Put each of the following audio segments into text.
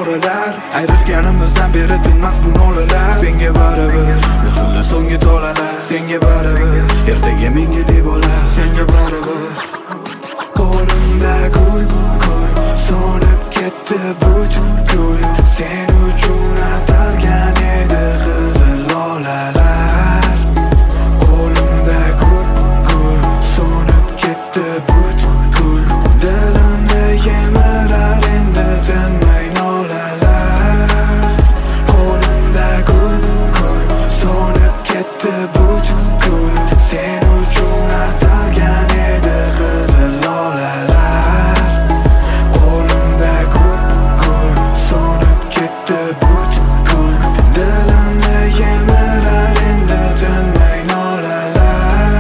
poralar. Ayrilganimizdan beri tinmas bu nolalar. Senga baribir usuldi so'nggi tolalar. Senga baribir ertaga menga deb olar. Senga baribir qo'limda gul so'nib ketdi butkul. Sen uchun atalgan edi qizil lolalar. Qo'limda gul so'nib ketdi butkul. Dilimni yemirar endi tinmay nolalar. Qo'limda gul so'nib ketdi butkul. Sen uchun atalgan edi qizil lolalar. Qo'limda gul so'nib ketdi butkul. Dilimni yemirar endi tinmay nolalar.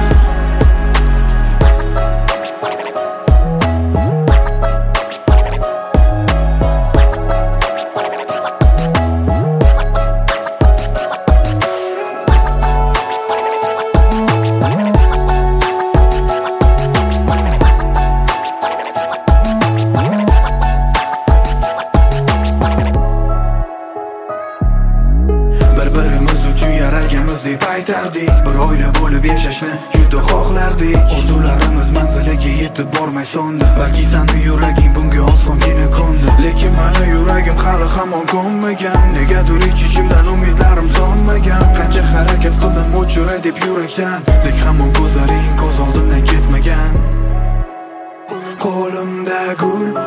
Bir-birimiz uchun yaralganmiz deb aytardik. Bir oila bo'lib yashashni juda xohlardik. Orzularimiz manziliga yetib bormay so'ndi. Balki seni yuraging bunga osongina ko'ndi. Lekin meni yuragim hali hamon ko'nmagan. Negadir ich-ichimdan umidlarim so'nmagan. Qancha harakat qildim o'chiray deb yurakdan, lek hamon ko'zlaring ko'z oldimdan ketmagan. Qo'limda gul